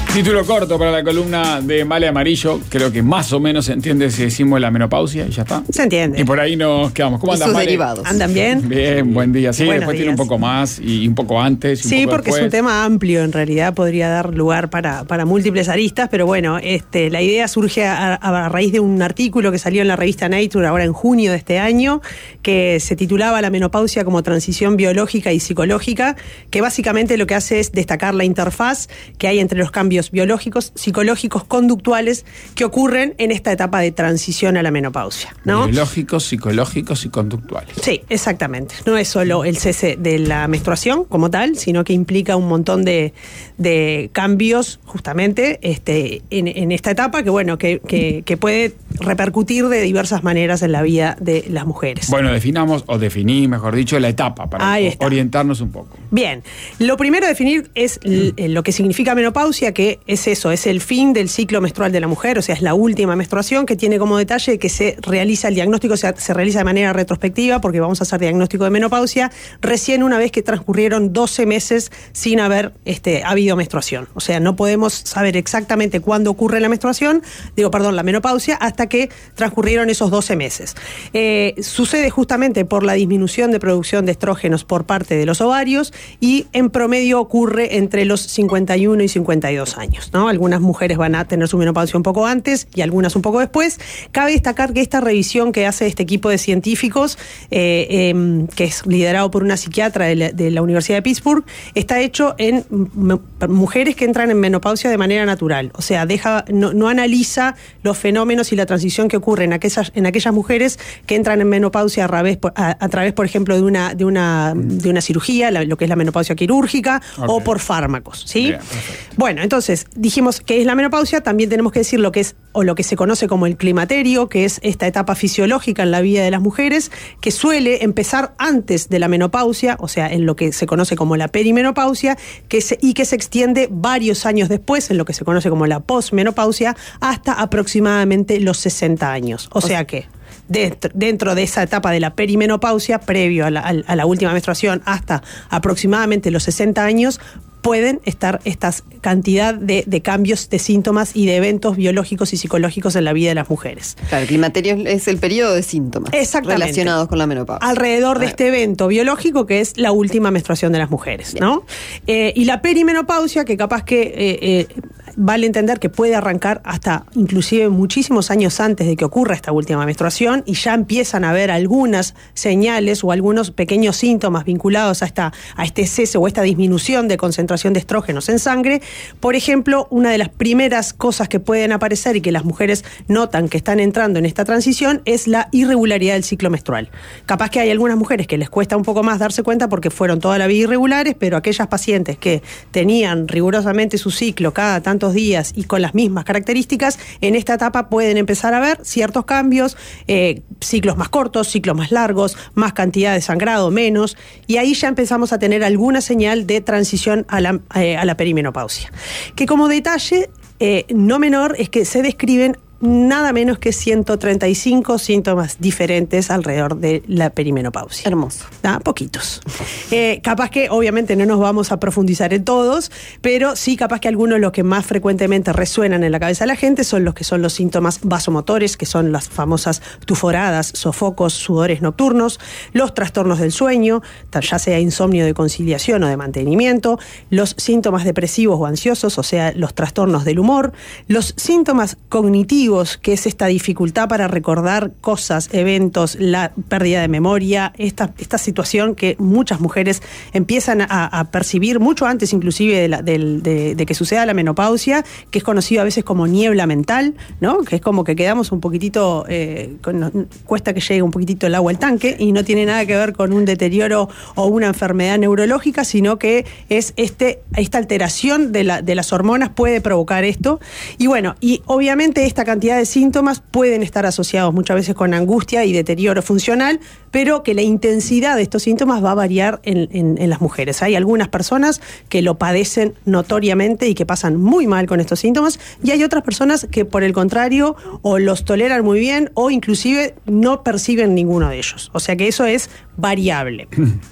Título corto para la columna de Male Amarillo. Creo que más o menos se entiende si decimos la menopausia y ya está. Se entiende. Y por ahí nos quedamos. ¿Cómo andan, sus Male? derivados. ¿Andan bien? Bien, buen día. Sí, Buenos después tiene un días. poco más y un poco antes. Y un Sí, poco porque después. es un tema amplio, en realidad podría dar lugar para múltiples aristas, pero bueno, la idea surge a raíz de un artículo que salió en la revista Nature ahora en junio de este año, que se titulaba La menopausia como transición biológica y psicológica, que básicamente lo que hace es destacar la interfaz que hay entre los cambios biológicos, psicológicos, conductuales que ocurren en esta etapa de transición a la menopausia, ¿no? Biológicos, psicológicos y conductuales. Sí, exactamente. No es solo el cese de la menstruación como tal, sino que implica un montón de cambios justamente en esta etapa que puede repercutir de diversas maneras en la vida de las mujeres. Bueno, definí, mejor dicho, la etapa para orientarnos un poco. Bien, lo primero a definir es lo que significa menopausia, que es eso, es el fin del ciclo menstrual de la mujer, o sea, es la última menstruación, que tiene como detalle que se realiza el diagnóstico, se realiza de manera retrospectiva, porque vamos a hacer diagnóstico de menopausia recién una vez que transcurrieron 12 meses sin haber habido menstruación. O sea, no podemos saber exactamente cuándo ocurre la la menopausia, hasta que transcurrieron esos 12 meses. Sucede justamente por la disminución de producción de estrógenos por parte de los ovarios y en promedio ocurre entre los 51 y 52 años, ¿no? Algunas mujeres van a tener su menopausia un poco antes y algunas un poco después. Cabe destacar que esta revisión que hace este equipo de científicos, que es liderado por una psiquiatra de la Universidad de Pittsburgh, está hecho en mujeres que entran en menopausia de manera natural. O sea, no analiza los fenómenos y la transición que ocurre en aquellas mujeres que entran en menopausia a través, por ejemplo, de una cirugía, lo que es la menopausia quirúrgica, o por fármacos, ¿sí? Bien, bueno, entonces, dijimos que es la menopausia, también tenemos que decir lo que se conoce como el climaterio, que es esta etapa fisiológica en la vida de las mujeres, que suele empezar antes de la menopausia, o sea, en lo que se conoce como la perimenopausia, y que se extiende varios años después, en lo que se conoce como la posmenopausia, hasta aproximadamente los 60 años. O sea que dentro de esa etapa de la perimenopausia, previo a la última menstruación, hasta aproximadamente los 60 años, pueden estar esta cantidad de cambios, de síntomas y de eventos biológicos y psicológicos en la vida de las mujeres. Claro, el climaterio es el periodo de síntomas relacionados con la menopausia. Alrededor de este evento biológico que es la última menstruación de las mujeres, ¿no? Y la perimenopausia, que capaz que vale entender que puede arrancar hasta inclusive muchísimos años antes de que ocurra esta última menstruación, y ya empiezan a haber algunas señales o algunos pequeños síntomas vinculados a este cese o esta disminución de concentración de estrógenos en sangre. Por ejemplo, una de las primeras cosas que pueden aparecer y que las mujeres notan que están entrando en esta transición es la irregularidad del ciclo menstrual. Capaz que hay algunas mujeres que les cuesta un poco más darse cuenta porque fueron toda la vida irregulares, pero aquellas pacientes que tenían rigurosamente su ciclo cada tantos días y con las mismas características, en esta etapa pueden empezar a ver ciertos cambios, ciclos más cortos, ciclos más largos, más cantidad de sangrado, menos, y ahí ya empezamos a tener alguna señal de transición a la perimenopausia. Que como detalle no menor es que se describen nada menos que 135 síntomas diferentes alrededor de la perimenopausia. Hermoso. Poquitos. Capaz que obviamente no nos vamos a profundizar en todos, pero sí capaz que algunos de los que más frecuentemente resuenan en la cabeza de la gente son los síntomas vasomotores, que son las famosas tuforadas, sofocos, sudores nocturnos, los trastornos del sueño, ya sea insomnio de conciliación o de mantenimiento, los síntomas depresivos o ansiosos, o sea, los trastornos del humor, los síntomas cognitivos, que es esta dificultad para recordar cosas, eventos, la pérdida de memoria, esta situación que muchas mujeres empiezan a percibir mucho antes inclusive de que suceda la menopausia, que es conocido a veces como niebla mental, ¿no? Que es como que quedamos un poquitito, cuesta que llegue un poquitito el agua al tanque, y no tiene nada que ver con un deterioro o una enfermedad neurológica, sino que es esta alteración de las hormonas puede provocar esto. Y bueno, y obviamente esta cantidad de síntomas pueden estar asociados muchas veces con angustia y deterioro funcional, pero que la intensidad de estos síntomas va a variar en las mujeres. Hay algunas personas que lo padecen notoriamente y que pasan muy mal con estos síntomas, y hay otras personas que por el contrario o los toleran muy bien o inclusive no perciben ninguno de ellos. O sea que eso es variable.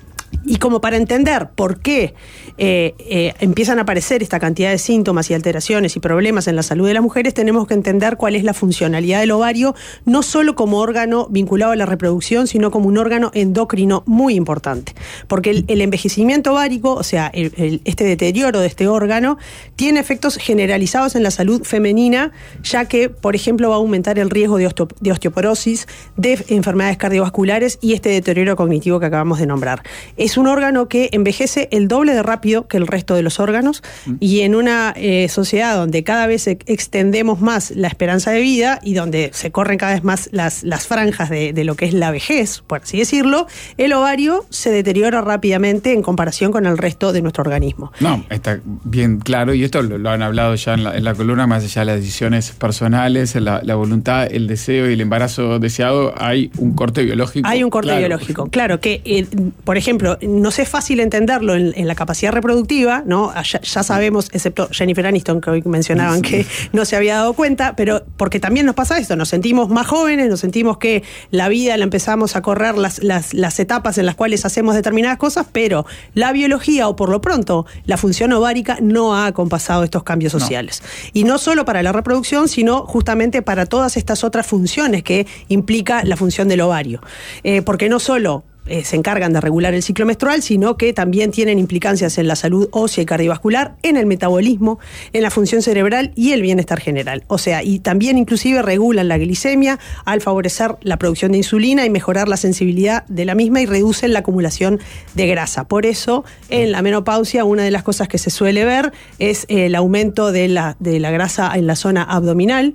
Y como para entender por qué empiezan a aparecer esta cantidad de síntomas y alteraciones y problemas en la salud de las mujeres, tenemos que entender cuál es la funcionalidad del ovario, no solo como órgano vinculado a la reproducción, sino como un órgano endocrino muy importante. Porque el envejecimiento ovárico, o sea, este deterioro de este órgano, tiene efectos generalizados en la salud femenina, ya que, por ejemplo, va a aumentar el riesgo de osteoporosis, de enfermedades cardiovasculares y este deterioro cognitivo que acabamos de nombrar. Es un órgano que envejece el doble de rápido que el resto de los órganos, y en una sociedad donde cada vez extendemos más la esperanza de vida y donde se corren cada vez más las franjas de lo que es la vejez, por así decirlo, el ovario se deteriora rápidamente en comparación con el resto de nuestro organismo. No, está bien claro, y esto lo han hablado ya en la columna, más allá de las decisiones personales, la voluntad, el deseo y el embarazo deseado, hay un corte biológico. Hay un corte biológico, claro, que por ejemplo, nos es fácil entenderlo en la capacidad reproductiva, ¿no? Ya sabemos, excepto Jennifer Aniston, que hoy mencionaban que no se había dado cuenta, pero porque también nos pasa esto, nos sentimos más jóvenes, nos sentimos que la vida la empezamos a correr las etapas en las cuales hacemos determinadas cosas, pero la biología, o por lo pronto, la función ovárica no ha acompasado estos cambios sociales. No. Y no solo para la reproducción, sino justamente para todas estas otras funciones que implica la función del ovario. Porque no solo se encargan de regular el ciclo menstrual, sino que también tienen implicancias en la salud ósea y cardiovascular, en el metabolismo, en la función cerebral y el bienestar general. O sea, y también inclusive regulan la glicemia al favorecer la producción de insulina y mejorar la sensibilidad de la misma y reducen la acumulación de grasa. Por eso, en la menopausia, una de las cosas que se suele ver es el aumento de la grasa en la zona abdominal.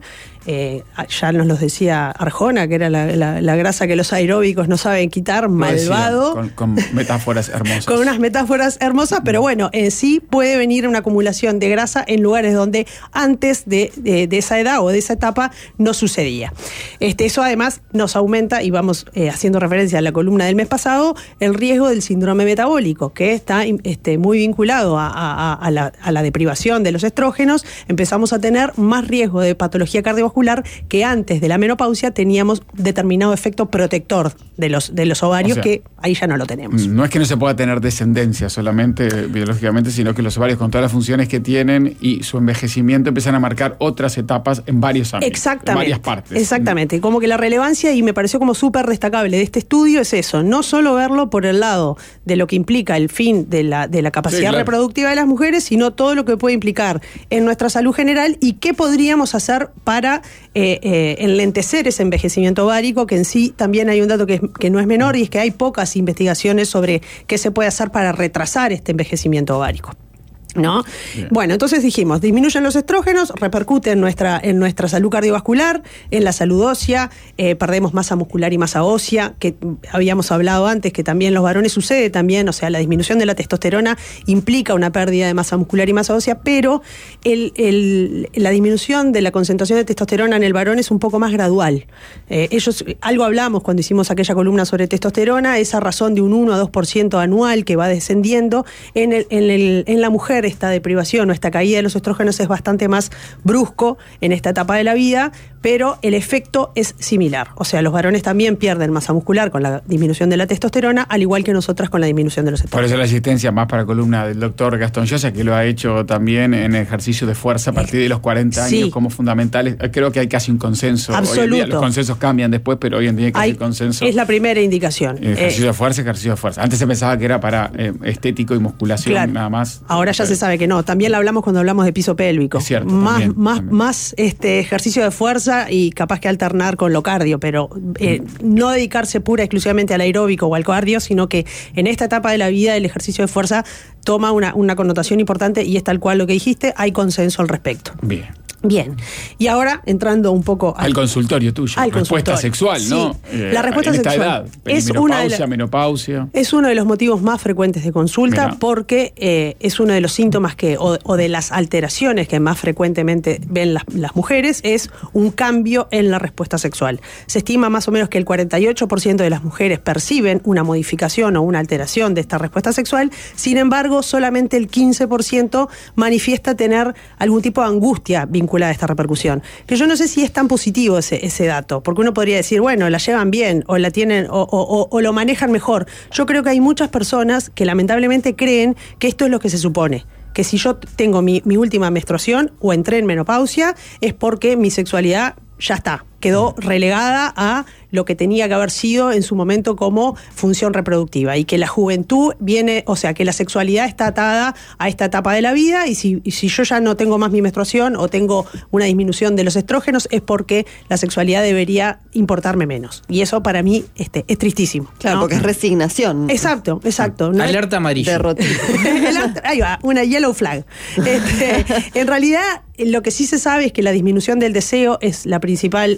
Ya nos los decía Arjona, que era la grasa que los aeróbicos no saben quitar, malvado. Con metáforas hermosas. Con unas metáforas hermosas, pero bueno, sí puede venir una acumulación de grasa en lugares donde antes de esa edad o de esa etapa no sucedía. Eso además nos aumenta, y vamos haciendo referencia a la columna del mes pasado, el riesgo del síndrome metabólico, que está muy vinculado a la deprivación de los estrógenos. Empezamos a tener más riesgo de patología cardiovascular que antes de la menopausia teníamos determinado efecto protector de los ovarios, o sea, que ahí ya no lo tenemos. No es que no se pueda tener descendencia solamente biológicamente, sino que los ovarios, con todas las funciones que tienen y su envejecimiento, empiezan a marcar otras etapas en varios ámbitos. Exactamente. En varias partes. Exactamente. Como que la relevancia, y me pareció como súper destacable de este estudio, es eso. No solo verlo por el lado de lo que implica el fin de la capacidad reproductiva de las mujeres, sino todo lo que puede implicar en nuestra salud general y qué podríamos hacer para enlentecer ese envejecimiento ovárico, que en sí también hay un dato que no es menor, y es que hay pocas investigaciones sobre qué se puede hacer para retrasar este envejecimiento ovárico, ¿no? Bien. Bueno, entonces dijimos, disminuyen los estrógenos, repercute en nuestra salud cardiovascular, en la salud ósea, perdemos masa muscular y masa ósea, que habíamos hablado antes, que también los varones sucede también, o sea, la disminución de la testosterona implica una pérdida de masa muscular y masa ósea, pero la disminución de la concentración de testosterona en el varón es un poco más gradual. Algo hablamos cuando hicimos aquella columna sobre testosterona, esa razón de un 1 a 2% anual que va descendiendo. En la mujer, esta deprivación o esta caída de los estrógenos es bastante más brusco en esta etapa de la vida, pero el efecto es similar. O sea, los varones también pierden masa muscular con la disminución de la testosterona, al igual que nosotras con la disminución de los estrógenos. Por eso la asistencia más para columna del doctor Gastón Llosa, que lo ha hecho también en ejercicio de fuerza a partir de los 40 años como fundamentales. Creo que hay casi un consenso. Absoluto. Hoy en día los consensos cambian después, pero hoy en día hay casi consenso. Es la primera indicación. Ejercicio de fuerza. Antes se pensaba que era para estético y musculación, nada más. Ahora ya se sabe que no. También lo hablamos cuando hablamos de piso pélvico. Es cierto, más ejercicio de fuerza y capaz que alternar con lo cardio, pero no dedicarse pura exclusivamente al aeróbico o al cardio, sino que en esta etapa de la vida el ejercicio de fuerza toma una connotación importante, y es tal cual lo que dijiste, hay consenso al respecto. Bien, y ahora entrando un poco al consultorio tuyo, respuesta sexual, ¿no? La respuesta sexual edad, es menopausia. Es uno de los motivos más frecuentes de consulta. Porque es uno de los síntomas o de las alteraciones que más frecuentemente ven las mujeres, es un cambio en la respuesta sexual. Se estima más o menos que el 48% de las mujeres perciben una modificación o una alteración de esta respuesta sexual. Sin embargo, solamente el 15% manifiesta tener algún tipo de angustia vinculada vinculada a esta repercusión. Que yo no sé si es tan positivo ese dato, porque uno podría decir, bueno, la llevan bien, o la tienen, o lo manejan mejor. Yo creo que hay muchas personas que lamentablemente creen que esto es lo que se supone. Que si yo tengo mi última menstruación o entré en menopausia, es porque mi sexualidad ya está, quedó relegada a lo que tenía que haber sido en su momento como función reproductiva, y que la juventud viene, o sea, que la sexualidad está atada a esta etapa de la vida, y si yo ya no tengo más mi menstruación o tengo una disminución de los estrógenos, es porque la sexualidad debería importarme menos. Y eso para mí es tristísimo. Claro, ¿no? Porque es resignación. Exacto. ¿No? Alerta amarilla. Ahí va, una yellow flag. En realidad, lo que sí se sabe es que la disminución del deseo es el principal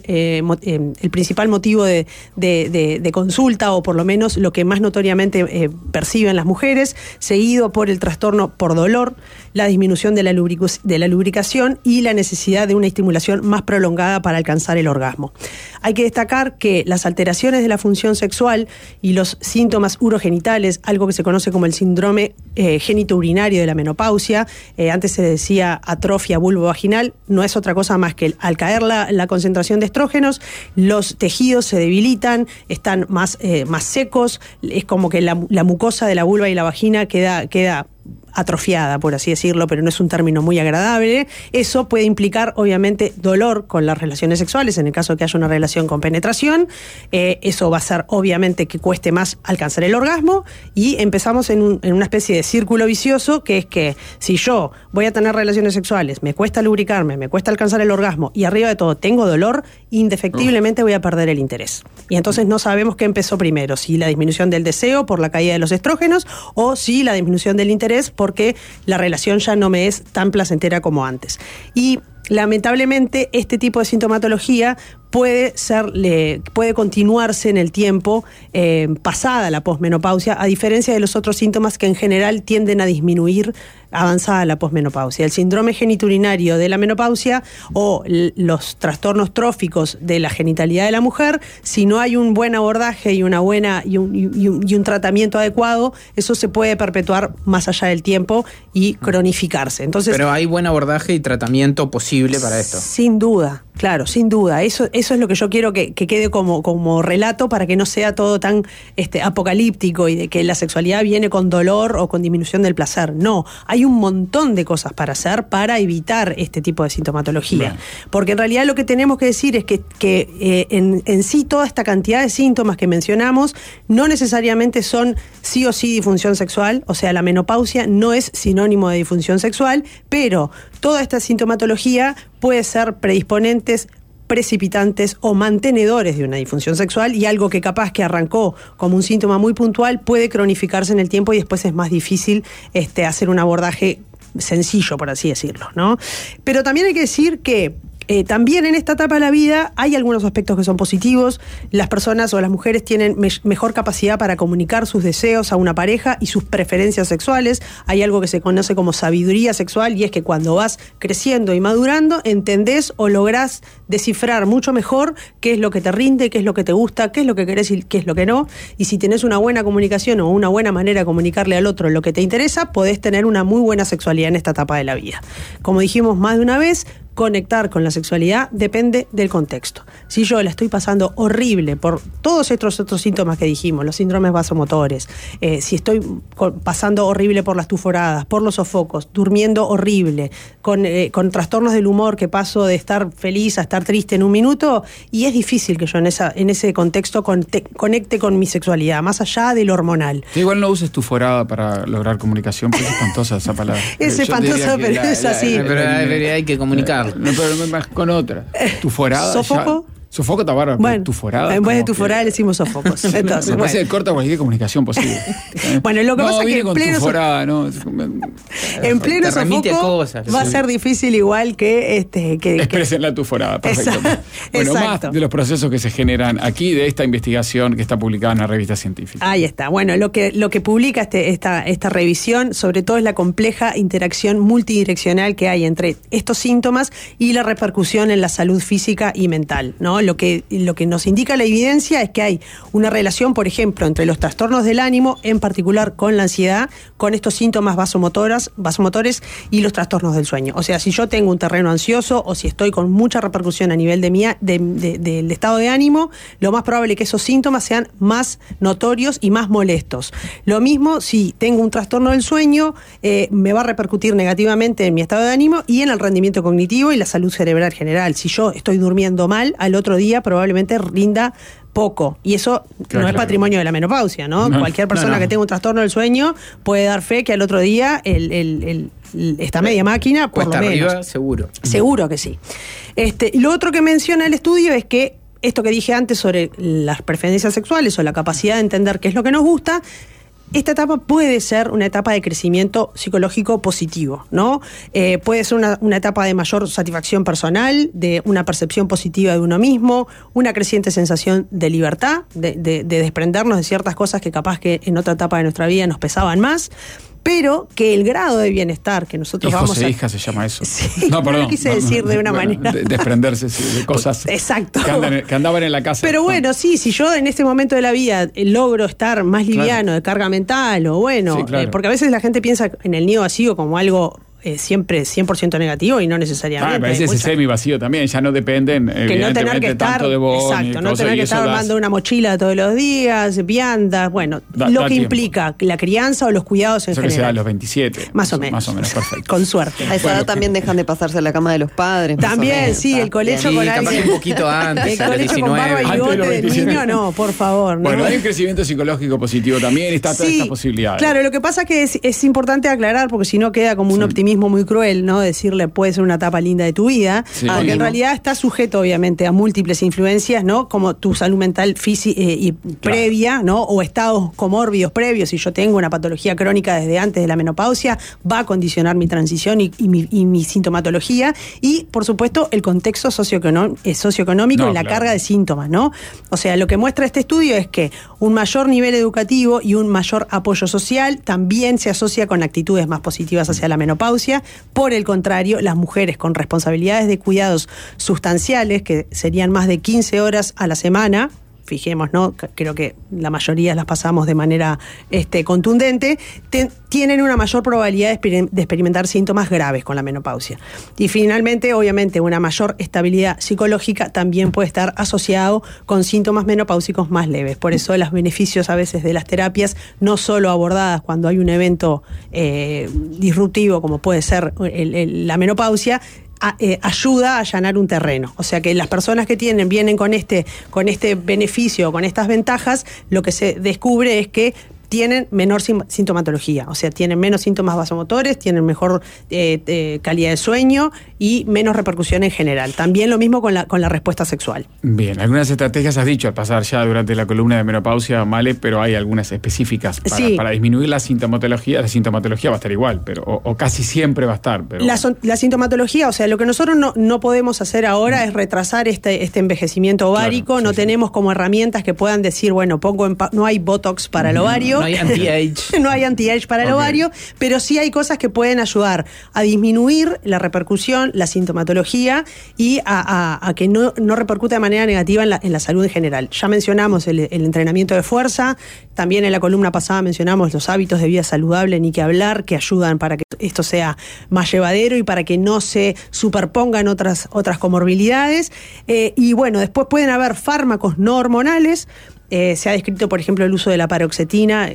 motivo de consulta, o por lo menos lo que más notoriamente perciben las mujeres, seguido por el trastorno por dolor, la disminución de la lubricación y la necesidad de una estimulación más prolongada para alcanzar el orgasmo. Hay que destacar que las alteraciones de la función sexual y los síntomas urogenitales, algo que se conoce como el síndrome genitourinario de la menopausia, antes se decía atrofia vulvovaginal, no es otra cosa más que al caer la concentración de estrógenos, los tejidos se debilitan, están más secos, es como que la mucosa de la vulva y la vagina queda atrofiada, por así decirlo, pero no es un término muy agradable. Eso puede implicar, obviamente, dolor con las relaciones sexuales, en el caso de que haya una relación con penetración. Eso va a ser, obviamente, que cueste más alcanzar el orgasmo, y empezamos en una especie de círculo vicioso, que es que si yo voy a tener relaciones sexuales, me cuesta lubricarme, me cuesta alcanzar el orgasmo, y arriba de todo tengo dolor, indefectiblemente voy a perder el interés. Y entonces no sabemos qué empezó primero, si la disminución del deseo por la caída de los estrógenos, o si la disminución del interés porque la relación ya no me es tan placentera como antes. Y lamentablemente este tipo de sintomatología puede continuarse en el tiempo pasada la posmenopausia, a diferencia de los otros síntomas que en general tienden a disminuir avanzada la posmenopausia. El síndrome genitourinario de la menopausia o los trastornos tróficos de la genitalidad de la mujer, si no hay un buen abordaje y un tratamiento adecuado, eso se puede perpetuar más allá del tiempo y cronificarse. Entonces, pero hay buen abordaje y tratamiento posible para esto. Sin duda. Claro, sin duda. Eso es lo que yo quiero que quede como relato, para que no sea todo tan apocalíptico y de que la sexualidad viene con dolor o con disminución del placer. No, hay un montón de cosas para hacer para evitar este tipo de sintomatología. Bien. Porque en realidad lo que tenemos que decir es que en sí toda esta cantidad de síntomas que mencionamos no necesariamente son sí o sí disfunción sexual. O sea, la menopausia no es sinónimo de disfunción sexual, pero toda esta sintomatología puede ser predisponentes, precipitantes o mantenedores de una disfunción sexual, y algo que capaz que arrancó como un síntoma muy puntual puede cronificarse en el tiempo, y después es más difícil hacer un abordaje sencillo, por así decirlo, ¿no? Pero también hay que decir que también en esta etapa de la vida hay algunos aspectos que son positivos. Las personas o las mujeres tienen mejor capacidad para comunicar sus deseos a una pareja y sus preferencias sexuales. Hay algo que se conoce como sabiduría sexual, y es que cuando vas creciendo y madurando, entendés o lográs descifrar mucho mejor qué es lo que te rinde, qué es lo que te gusta, qué es lo que querés y qué es lo que no. Y si tenés una buena comunicación o una buena manera de comunicarle al otro lo que te interesa, podés tener una muy buena sexualidad en esta etapa de la vida. Como dijimos más de una vez, conectar con la sexualidad depende del contexto. Si yo la estoy pasando horrible por todos estos otros síntomas que dijimos, los síndromes vasomotores, si estoy pasando horrible por las tuforadas, por los sofocos, durmiendo horrible, con trastornos del humor, que paso de estar feliz a estar triste en un minuto, y es difícil que yo en ese contexto conecte con mi sexualidad, más allá del hormonal. Igual no uses tuforada para lograr comunicación, porque es espantosa esa palabra. Es espantosa, pero es así. Pero hay que comunicar. No, pero más con otra. Tuforada. ¿Sofoco? Sofoco está bárbaro, bueno, tuforada. En vez de tuforada le decimos sofocos. Entonces, me parece que corta cualquier comunicación posible. Bueno, lo que pasa es que en pleno tuforada, no. En pleno sofoco va a ser difícil igual que expresen la tuforada, perfecto. Bueno, exacto. Más de los procesos que se generan aquí, de esta investigación que está publicada en la revista científica. Ahí está. Bueno, lo que publica esta revisión, sobre todo, es la compleja interacción multidireccional que hay entre estos síntomas y la repercusión en la salud física y mental, ¿no? Lo que nos indica la evidencia es que hay una relación, por ejemplo, entre los trastornos del ánimo, en particular con la ansiedad, con estos síntomas vasomotoras vasomotores y los trastornos del sueño. O sea, si yo tengo un terreno ansioso o si estoy con mucha repercusión a nivel del estado de ánimo, lo más probable es que esos síntomas sean más notorios y más molestos. Lo mismo si tengo un trastorno del sueño, me va a repercutir negativamente en mi estado de ánimo y en el rendimiento cognitivo y la salud cerebral general. Si yo estoy durmiendo mal, al otro día probablemente rinda poco. Y eso no es patrimonio de la menopausia, ¿no? Cualquier persona que tenga un trastorno del sueño puede dar fe que al otro día esta media máquina, por lo menos. Arriba, seguro. Seguro que sí. Y lo otro que menciona el estudio es que esto que dije antes sobre las preferencias sexuales o la capacidad de entender qué es lo que nos gusta, esta etapa puede ser una etapa de crecimiento psicológico positivo, ¿no? Puede ser una etapa de mayor satisfacción personal, de una percepción positiva de uno mismo, una creciente sensación de libertad, de desprendernos de ciertas cosas que capaz que en otra etapa de nuestra vida nos pesaban más, pero que el grado de bienestar que nosotros hijos vamos a... hija se llama eso. Sí, no, perdón. No quise decir de una manera... desprenderse de cosas exacto. Que andaban en la casa. Pero bueno, sí, si yo en este momento de la vida logro estar más liviano, de carga mental, o bueno, sí, claro. Porque a veces la gente piensa en el nido vacío como algo... siempre 100% negativo y no necesariamente. A veces ese semi vacío también, ya no dependen que no tener que estar, tanto de vos. Exacto, no tener que estar armando una mochila todos los días, viandas, bueno, lo que implica la crianza o los cuidados en general. Eso que sea a los 27. Más o menos, perfecto. Con suerte. A esa edad también dejan de pasarse a la cama de los padres. También, sí, el colegio con alguien. Un poquito antes, el colegio con barba y bigote del niño, no, por favor. No. Bueno, hay un crecimiento psicológico positivo también y está todas estas posibilidades. Claro, lo que pasa es que es importante aclarar, porque si no queda como un optimismo muy cruel, ¿no? Decirle puede ser una etapa linda de tu vida, porque en realidad está sujeto obviamente a múltiples influencias, ¿no? Como tu salud mental previa, ¿no? O estados comórbidos previos. Si yo tengo una patología crónica desde antes de la menopausia, va a condicionar mi transición y mi sintomatología, y por supuesto el contexto socioeconómico y la carga de síntomas, ¿no? O sea, lo que muestra este estudio es que un mayor nivel educativo y un mayor apoyo social también se asocia con actitudes más positivas hacia la menopausia. Por el contrario, las mujeres con responsabilidades de cuidados sustanciales, que serían más de 15 horas a la semana, fijemos, ¿no? Creo que la mayoría las pasamos de manera contundente, tienen una mayor probabilidad de experimentar síntomas graves con la menopausia. Y finalmente, obviamente, una mayor estabilidad psicológica también puede estar asociado con síntomas menopáusicos más leves. Por eso los beneficios a veces de las terapias, no solo abordadas cuando hay un evento disruptivo como puede ser la menopausia, ayuda a allanar un terreno. O sea que las personas que vienen con este beneficio, con estas ventajas, lo que se descubre es que tienen menor sintomatología, o sea, tienen menos síntomas vasomotores, tienen mejor calidad de sueño y menos repercusión en general. También lo mismo con la respuesta sexual. Bien, algunas estrategias has dicho al pasar ya durante la columna de menopausia, Male, pero hay algunas específicas para disminuir la sintomatología. La sintomatología va a estar igual, pero o casi siempre va a estar. Pero... La sintomatología, o sea, lo que nosotros no podemos hacer ahora es retrasar este envejecimiento ovárico. Claro, no tenemos como herramientas que puedan decir, bueno, no hay Botox para el ovario. No hay anti-age. No hay anti-age para el ovario, pero sí hay cosas que pueden ayudar a disminuir la repercusión, la sintomatología y a que no repercute de manera negativa en la salud en general. Ya mencionamos el entrenamiento de fuerza, también en la columna pasada mencionamos los hábitos de vida saludable, ni que hablar, que ayudan para que esto sea más llevadero y para que no se superpongan otras comorbilidades. Y bueno, después pueden haber fármacos no hormonales. Se ha descrito, por ejemplo, el uso de la paroxetina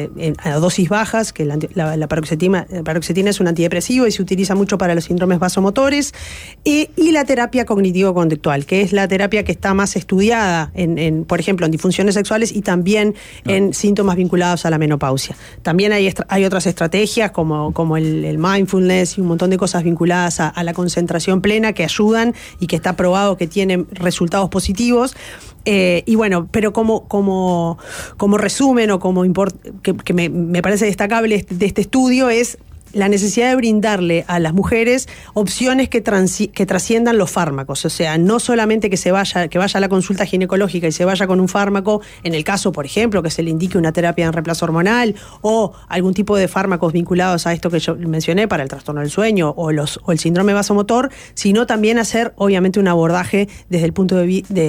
a dosis bajas, que la paroxetina es un antidepresivo y se utiliza mucho para los síndromes vasomotores, y la terapia cognitivo-conductual, que es la terapia que está más estudiada, por ejemplo, en disfunciones sexuales y también en síntomas vinculados a la menopausia. También hay otras estrategias como el mindfulness y un montón de cosas vinculadas a la concentración plena que ayudan y que está probado que tienen resultados positivos. Y bueno, pero como resumen o que me parece destacable de este estudio es la necesidad de brindarle a las mujeres opciones que trasciendan los fármacos, o sea, no solamente que vaya a la consulta ginecológica y se vaya con un fármaco, en el caso, por ejemplo, que se le indique una terapia en reemplazo hormonal o algún tipo de fármacos vinculados a esto que yo mencioné para el trastorno del sueño o el síndrome vasomotor, sino también hacer, obviamente, un abordaje desde el punto de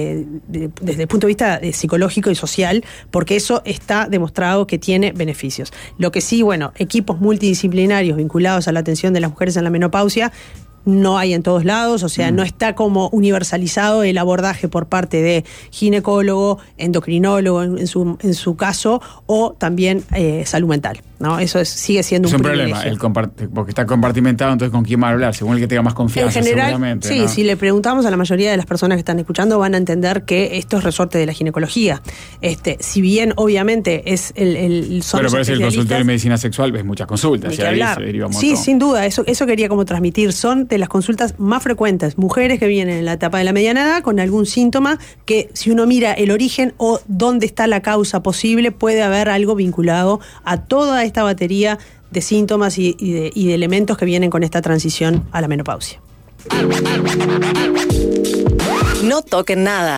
vista psicológico y social, porque eso está demostrado que tiene beneficios. Lo que sí, bueno, equipos multidisciplinarios formularios vinculados a la atención de las mujeres en la menopausia no hay en todos lados, o sea, no está como universalizado el abordaje por parte de ginecólogo, endocrinólogo en su caso, o también salud mental, ¿no? Eso sigue siendo un problema, porque está compartimentado, entonces con quién va a hablar, según el que tenga más confianza, en general, seguramente. Sí, ¿no? Si le preguntamos a la mayoría de las personas que están escuchando, van a entender que esto es resorte de la ginecología. Si bien, obviamente, es son pero parece que el consultorio de medicina sexual ves muchas consultas, y ahí se deriva un montón. Sí, sin duda, eso quería como transmitir, son de las consultas más frecuentes, mujeres que vienen en la etapa de la mediana edad con algún síntoma que, si uno mira el origen o dónde está la causa posible, puede haber algo vinculado a toda esta batería de síntomas y de elementos que vienen con esta transición a la menopausia. No toquen nada.